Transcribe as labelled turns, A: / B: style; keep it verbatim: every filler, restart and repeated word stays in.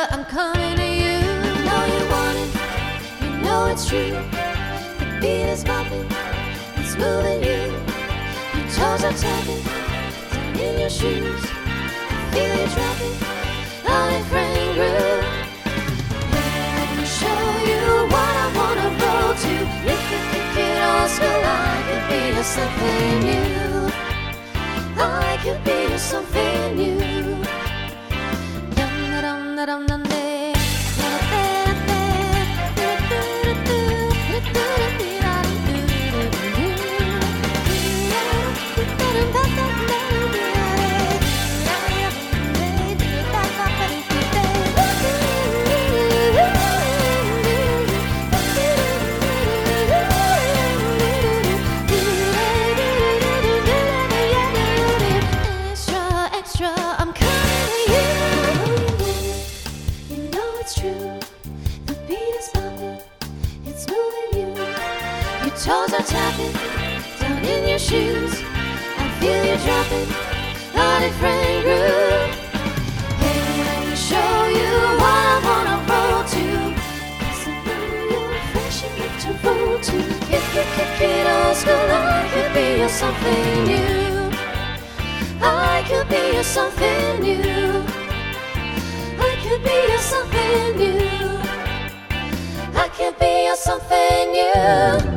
A: I'm coming to you. You know you want it, you know it's true. The beat is bumping, it's moving you. Your toes are tapping, down in your shoes. I feel you dropping on a frame groove. Let me show you what I wanna roll to. Lick it, kick it, old school. I could be your something new. I could be your something new. Dum dum dum dum dum. I'm coming to you. You know it's true. The beat is bumping, it's moving you. Your toes are tapping, down in your shoes. I feel you dropping on a frame groove. Hey, let me show you what I wanna roll to. It's a new, fresh and to roll to. Kick it, kick it, old school. I could be your something new. I could be your something new. I could be your something new. I could be your something new.